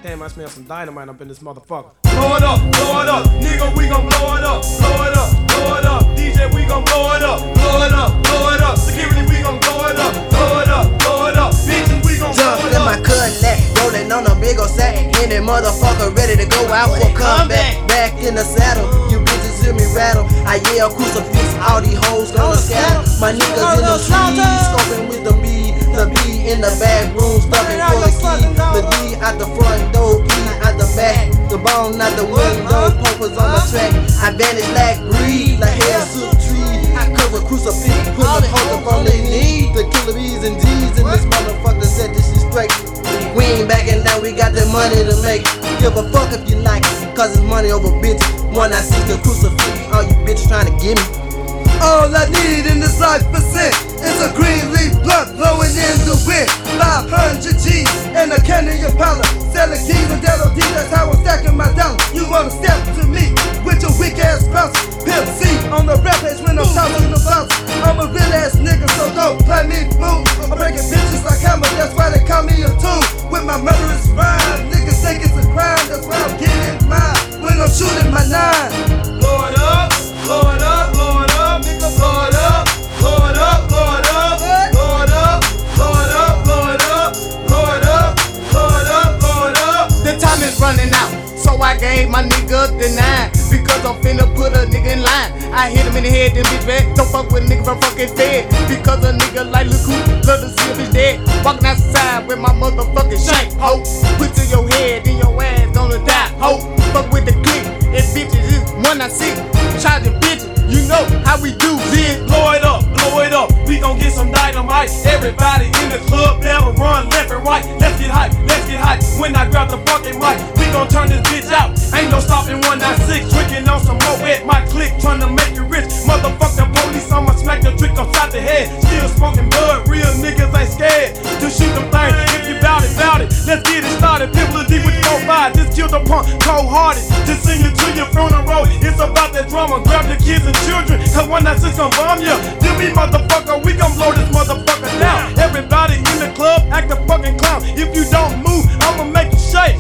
Damn, I smell some dynamite up in this motherfucker. Blow it up, nigga, we gon' blow it up, blow it up, blow it up. DJ, we gon' blow it up, blow it up, blow it up. Security, we gon' blow it up, blow it up, blow it up. Bitches, we gon' blow it up. Jump in my Cadillac, rolling on a big ol' sack. Any motherfucker ready to go out for comeback. Back in the saddle, you bitches hear me rattle. I yell crucifix, all these hoes gonna scatter. My niggas in the streets, scoping with the B in the back room, stuffing full of key. The D out the front door, E out the back. The bone out the window, pokers on the track. I vanish like breed, like hair soup tree. I cover crucifix, put the poker on their knees. The killer B's and D's in this motherfucker set this shit straight. We ain't backing down, we got that money to make. Give a fuck if you like it, cause it's money over bitches. One I see the crucifix, all you bitches trying to get me. All I need in this life percent is a green leaf blunt blowing in the wind. 500 G's and a candy Impala, selling keys and LOD, that's how I'm stacking my dollars. You wanna step to me with your weak ass bounce? Pimp C on the rampage when I'm talking about. I'm a real ass nigga, so don't play me fool. I'm breaking bitches like hammer, that's why they call me a tool. With my murderous rhyme, niggas think it's a crime, that's why I'm getting mine when I'm shooting my 9. Blow it up, blow it up, blow it up, nigga, blow it up, blow it up, blow it up, blow it up, blow it up, blow it up, blow it up, blow it up, blow it up. The time is running out, so I gave my nigga the 9. Because I'm finna put a nigga in line. I hit him in the head, then bitch back. Don't fuck with a nigga from fucking fed. Because a nigga like Lil Cool, love to see a bitch dead. Walking outside with my motherfucking shank, ho. Put to your head, then your ass gonna die, ho. Fuck with the click, and bitches is one I see. Charging bitches, you know how we do, bitch. Blow it up, we gon' get some dynamite. Everybody in the club better run left and right. Let's get hype, let's get hype. When I grab the fucking mic, we gon' turn this bitch out. Ain't no stopping 196, drinking on some more at my click, trying to make you rich. Motherfucking police, I'ma smack the trick upside the head. Still smoking blood, real niggas ain't scared to shoot them things. If you bout it, let's get it started. People deep with the 4-5, just kill the punk, cold hearted. Just sing it to your funeral. It's about that drama, grab your kids and children, cause 196 gon' bomb ya. Then we motherfucker, we gon' blow this motherfucker down. Everybody in the club, act a fucking clown. If you don't move, I'ma make you shake.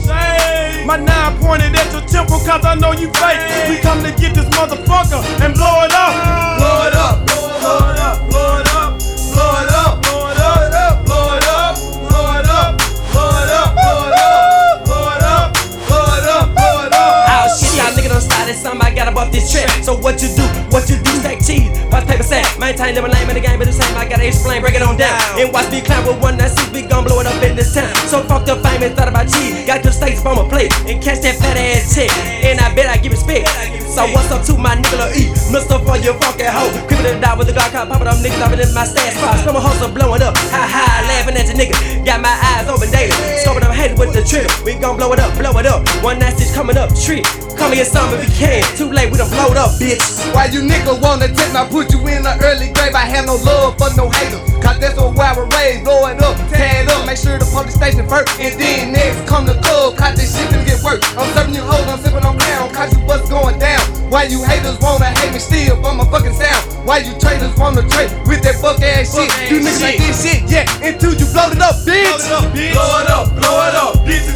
My 9 pointed at your temple, cause I know you fake. We come to get this motherfucker and blow it up. Blow it up, blow it up, blow it up, blow it up, blow it up, blow it up, blow it up, blow it up, blow it up, blow it up, blow it up, blow it up. Oh shit, y'all niggas done started something, I got up off this trip. So what you do, stack cheese, watch paper sack. Maintain never lame in the game, but the same, I gotta explain, break it on down. And watch me climb with 196, we gon' blow it up in this town. So fucked up famous, thought about cheese, got your steaks on my plate, and catch that fat ass chick. And I bet I give it spit. So what's up to my nigga Lil E, Mr. for your funky hoe. Creepin' to die with the Glock, poppin' them niggas up in my stash spot. Some hustle blowin' up, ha ha, laughing at your nigga. Got my eyes open daily, scoping them haters with the trigger. We gon' blow it up, blow it up. 196 coming up, treat. Come and get some if we can. Too late, we done blowed up, bitch. Why you niggas wanna take me, I put you in the early grave. I have no love for no haters, cause that's the way I was raised. Blow it up, tear it up, make sure the police station first. And then next come the club, cause this shit gonna get worse. I'm serving you hoes, I'm sipping on down, cause you what's going down. Why you haters wanna hate me still for my fucking sound? Why you traitors wanna trade with that fuck ass shit? You niggas like this shit, yeah, until you blow it up, bitch. Blow it up, blow it up, blow it up. Bitches